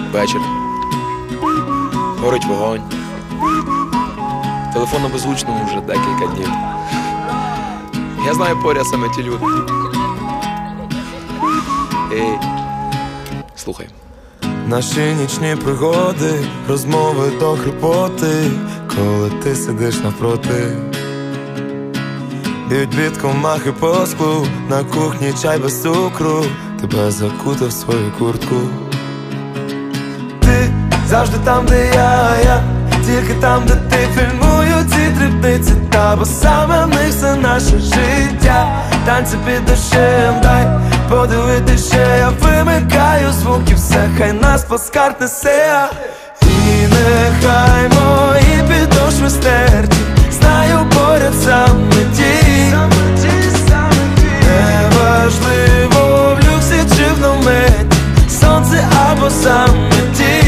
Вечір. Горить вогонь. Телефон на беззвучному вже декілька днів. Я знаю, поряд саме ті люди. Ей, слухай. Наші нічні пригоди, розмови до хрипоти, коли ти сидиш навпроти. Б'ють від комахи по склу, на кухні чай без цукру, тебе закутав в свою куртку. Ти завжди там, де я, тільки там, де ти. Фільмую ці дрібниці, та бо саме в них все наше життя. Танці під дощем, дай подивитись ще. Я вимикаю звуки, все, хай нас плацкарт несе. І нехай мої підошви стерті, знаю, поряд саме ті. Неважливо, в люксі чи в наметі, сонце або саме ті.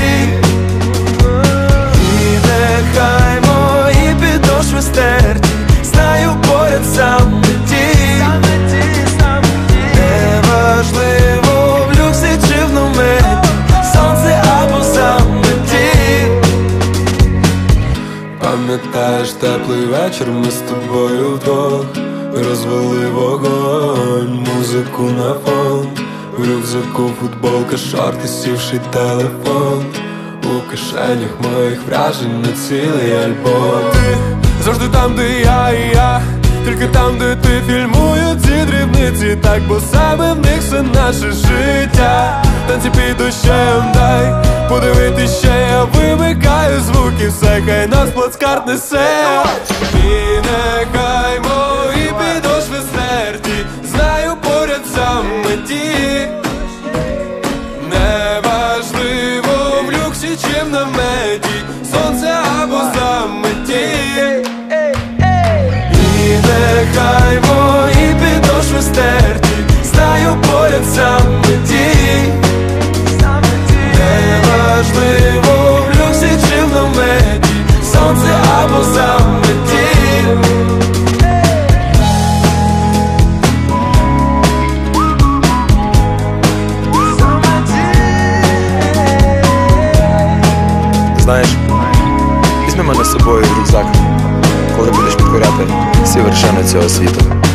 І нехай мої підошви стерті, знаю, поряд саме ті. Неважливо, в люксі чи в наметі, сонце або саме ті. Пам'ятаєш теплий вечір, ми з тобою вдвох розвели вогонь, музику на фон, в рюкзаку футболка, шорти, сівший телефон, у кишенях моїх вражень на цілий альбом. Ти завжди там, де я, тільки там, де ти. Фільмую ці дрібниці, так, бо саме в них все наше життя. Танці під дощем, дай подивитись ще. Я вимикаю звуки, все, хай нас плацкарт несе. І нехай мої підошви стерті, знаю, поряд саме ті. Неважливо, в люксі чи в наметі, сонце або заметі. І нехай мої підошви стерті, знаю, поряд саме ті. Неважливо, в люксі чи в наметі, сонце або заметі. Знаєш, візьми мене з собою в рюкзак, коли будеш підкоряти всі вершини цього світу.